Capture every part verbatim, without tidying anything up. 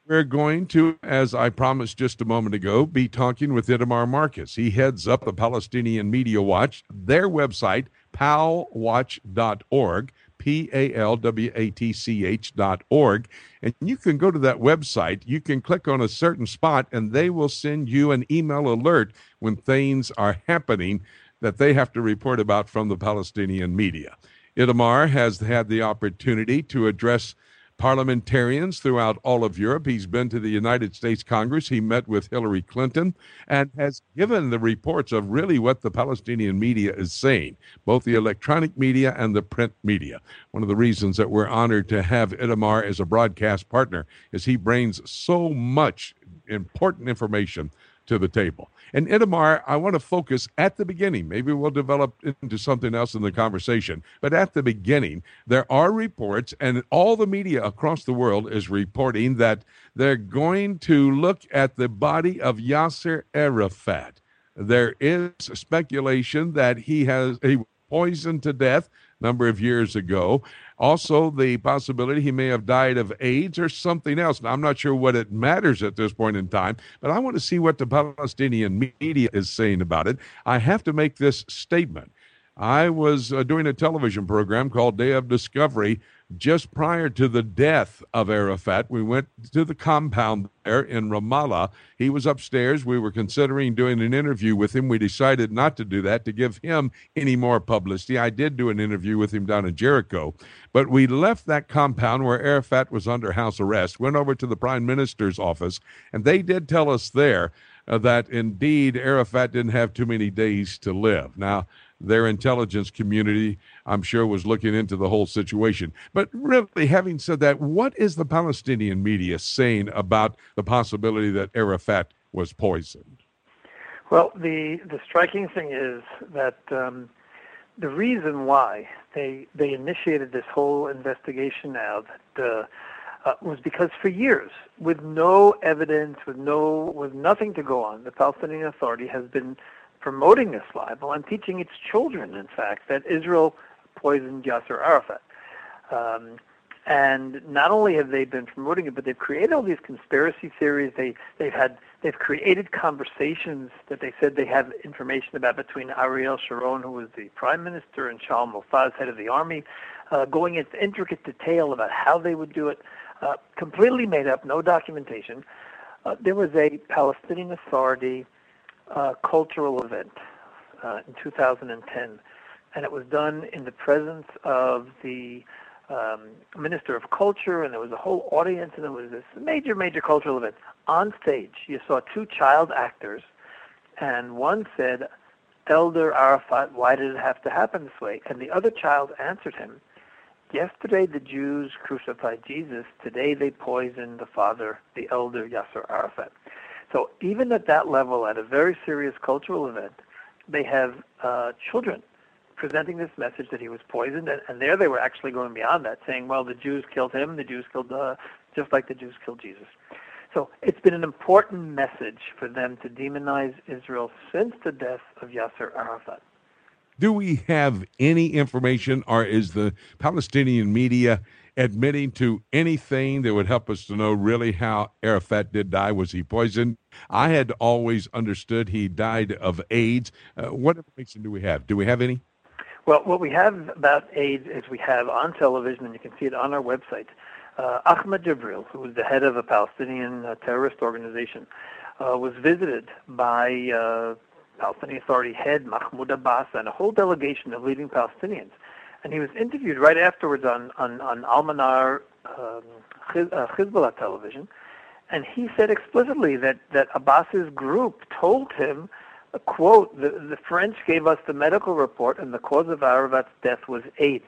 We're going to, as I promised just a moment ago, be talking with Itamar Marcus. He heads up the Palestinian Media Watch, their website, pal watch dot org, P A L W A T C H dot org. And you can go to that website, you can click on a certain spot, and they will send you an email alert when things are happening that they have to report about from the Palestinian media. Itamar has had the opportunity to address parliamentarians throughout all of Europe. He's been to the United States Congress. He met with Hillary Clinton and has given the reports of really what the Palestinian media is saying, both the electronic media and the print media. One of the reasons that we're honored to have Itamar as a broadcast partner is he brings so much important information to the table. And Itamar, I want to focus at the beginning. Maybe we'll develop into something else in the conversation. But at the beginning, there are reports, and all the media across the world is reporting that they're going to look at the body of Yasser Arafat. There is speculation that he has he was poisoned to death a number of years ago. Also, the possibility he may have died of AIDS or something else. Now, I'm not sure what it matters at this point in time, but I want to see what the Palestinian media is saying about it. I have to make this statement. I was uh, doing a television program called Day of Discovery just prior to the death of Arafat. We went to the compound there in Ramallah. He was upstairs. We were considering doing an interview with him. We decided not to do that to give him any more publicity. I did do an interview with him down in Jericho, but we left that compound where Arafat was under house arrest, went over to the prime minister's office, and they did tell us there uh, that indeed Arafat didn't have too many days to live. Now, their intelligence community, I'm sure, was looking into the whole situation. But really, having said that, what is the Palestinian media saying about the possibility that Arafat was poisoned? Well, the, the striking thing is that um, the reason why they they initiated this whole investigation now that uh, uh, was because for years, with no evidence, with no with nothing to go on, the Palestinian Authority has been promoting this libel and teaching its children, in fact, that Israel poisoned Yasser Arafat. Um, and not only have they been promoting it, but they've created all these conspiracy theories. They they've had they've created conversations that they said they have information about between Ariel Sharon, who was the prime minister, and Shaul Mofaz, head of the army, uh, going into intricate detail about how they would do it. Uh, completely made up, no documentation. Uh, there was a Palestinian Authority Uh, cultural event uh, in two thousand ten, and it was done in the presence of the um, Minister of Culture, and there was a whole audience, and it was this major, major cultural event. On stage, you saw two child actors, and one said, "Elder Arafat, why did it have to happen this way?" And the other child answered him, "Yesterday the Jews crucified Jesus, today they poisoned the father, the elder Yasser Arafat." So even at that level, at a very serious cultural event, they have uh, children presenting this message that he was poisoned, and, and there they were actually going beyond that, saying, well, the Jews killed him, the Jews killed, uh, just like the Jews killed Jesus. So it's been an important message for them to demonize Israel since the death of Yasser Arafat. Do we have any information, or is the Palestinian media admitting to anything that would help us to know really how Arafat did die? Was he poisoned? I had always understood he died of AIDS. Uh, what information do we have? Do we have any? Well, what we have about AIDS is we have on television, and you can see it on our website, uh, Ahmed Jibril, who was the head of a Palestinian uh, terrorist organization, uh, was visited by uh, Palestinian Authority head Mahmoud Abbas and a whole delegation of leading Palestinians. And he was interviewed right afterwards on, on, on Al-Manar um, Chiz, uh, Hezbollah television, and he said explicitly that, that Abbas's group told him, uh, quote, the, the French gave us the medical report and the cause of Arafat's death was AIDS.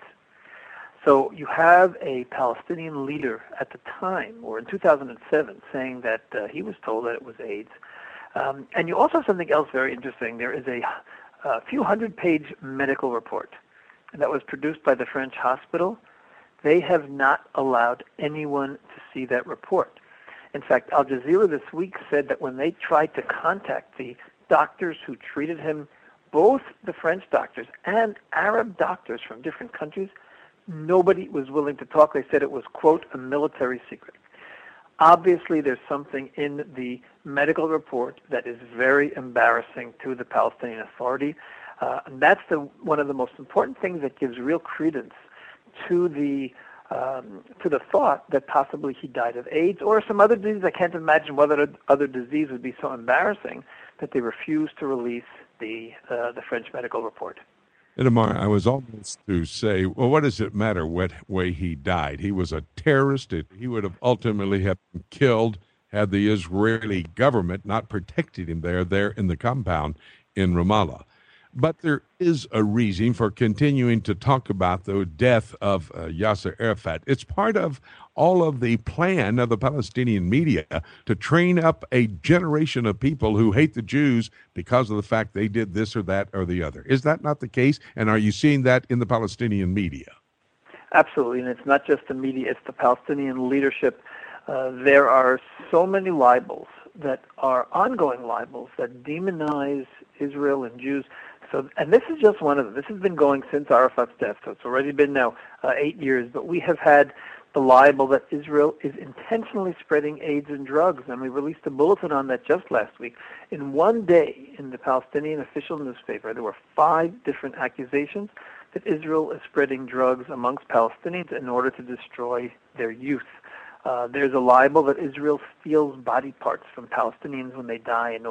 So you have a Palestinian leader at the time, or in two thousand seven, saying that uh, he was told that it was AIDS. Um, and you also have something else very interesting. There is a, a few hundred-page medical report that was produced by the French hospital. They have not allowed anyone to see that report. In fact, Al Jazeera this week said that when they tried to contact the doctors who treated him, both the French doctors and Arab doctors from different countries, nobody was willing to talk. They said it was, quote, a military secret. Obviously, there's something in the medical report that is very embarrassing to the Palestinian Authority. Uh, and that's the, one of the most important things that gives real credence to the um, to the thought that possibly he died of AIDS or some other disease. I can't imagine what other, other disease would be so embarrassing that they refused to release the uh, the French medical report. Itamar, I was almost to say, well, what does it matter what way he died? He was a terrorist. It, he would have ultimately have been killed had the Israeli government not protected him there, there in the compound in Ramallah. But there is a reason for continuing to talk about the death of uh, Yasser Arafat. It's part of all of the plan of the Palestinian media to train up a generation of people who hate the Jews because of the fact they did this or that or the other. Is that not the case? And are you seeing that in the Palestinian media? Absolutely. And it's not just the media, it's the Palestinian leadership. Uh, there are so many libels that are ongoing libels that demonize Israel and Jews. So, and this is just one of them. This has been going since Arafat's death, so it's already been now uh, eight years. But we have had the libel that Israel is intentionally spreading AIDS and drugs, and we released a bulletin on that just last week. In one day, in the Palestinian official newspaper, there were five different accusations that Israel is spreading drugs amongst Palestinians in order to destroy their youth. Uh, there's a libel that Israel steals body parts from Palestinians when they die. And, uh,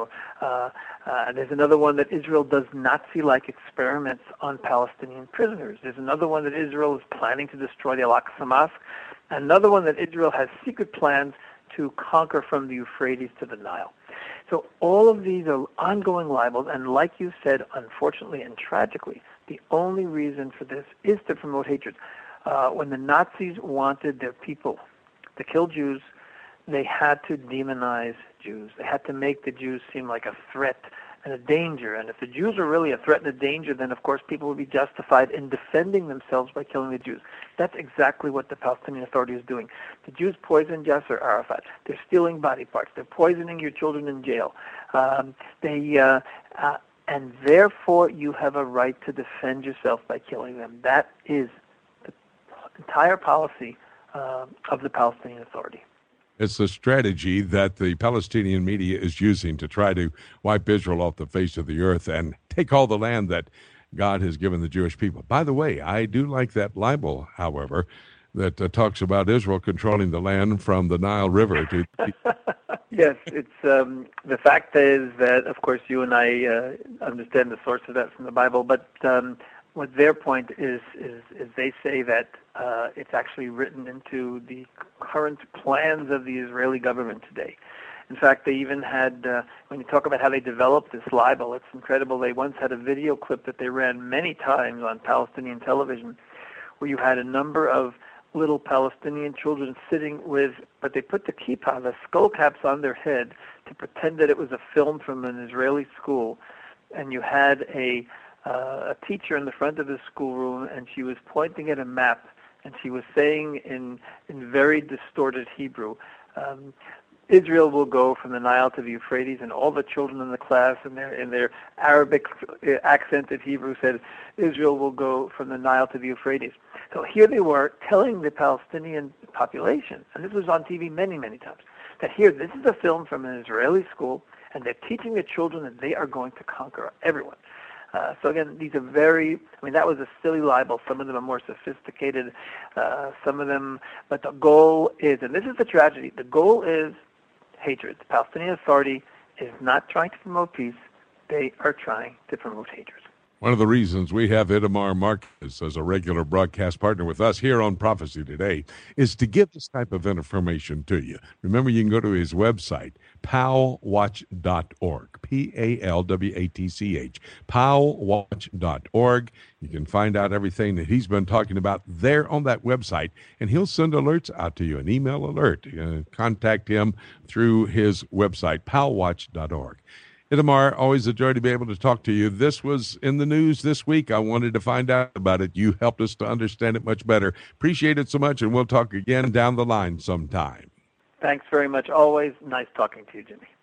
uh, there's another one that Israel does Nazi-like experiments on Palestinian prisoners. There's another one that Israel is planning to destroy the Al-Aqsa Mosque. Another one that Israel has secret plans to conquer from the Euphrates to the Nile. So all of these are ongoing libels, and like you said, unfortunately and tragically, the only reason for this is to promote hatred. Uh, when the Nazis wanted their people to kill Jews, they had to demonize Jews. They had to make the Jews seem like a threat and a danger. And if the Jews are really a threat and a danger, then of course people would be justified in defending themselves by killing the Jews. That's exactly what the Palestinian Authority is doing. The Jews poisoned Yasser Arafat. They're stealing body parts. They're poisoning your children in jail. Um, they uh, uh, and therefore you have a right to defend yourself by killing them. That is the entire policy Uh, of the Palestinian Authority. It's the strategy that the Palestinian media is using to try to wipe Israel off the face of the earth and take all the land that God has given the Jewish people. By the way, I do like that libel, however, that uh, talks about Israel controlling the land from the Nile River to... Yes, it's um, the fact is that, of course, you and I uh, understand the source of that from the Bible, but um, what their point is, is, is they say that uh, it's actually written into the current plans of the Israeli government today. In fact, they even had, uh, when you talk about how they developed this libel, it's incredible. They once had a video clip that they ran many times on Palestinian television where you had a number of little Palestinian children sitting with, but they put the kippah, the skull caps on their head to pretend that it was a film from an Israeli school. And you had a Uh, a teacher in the front of the schoolroom, and she was pointing at a map, and she was saying in in very distorted Hebrew, um, Israel will go from the Nile to the Euphrates, and all the children in the class in their in their Arabic accented Hebrew said, Israel will go from the Nile to the Euphrates. So here they were telling the Palestinian population, and this was on T V many, many times, that here, this is a film from an Israeli school, and they're teaching the children that they are going to conquer everyone. Uh, so again, these are very, I mean, that was a silly libel. Some of them are more sophisticated, uh, some of them, but the goal is, and this is the tragedy, the goal is hatred. The Palestinian Authority is not trying to promote peace. They are trying to promote hatred. One of the reasons we have Itamar Marcus as a regular broadcast partner with us here on Prophecy Today is to give this type of information to you. Remember, you can go to his website, pal watch dot org, P A L W A T C H, pal watch dot org. You can find out everything that he's been talking about there on that website, and he'll send alerts out to you, an email alert. Uh, contact him through his website, pal watch dot org. Itamar, always a joy to be able to talk to you. This was in the news this week. I wanted to find out about it. You helped us to understand it much better. Appreciate it so much, and we'll talk again down the line sometime. Thanks very much. Always nice talking to you, Jimmy.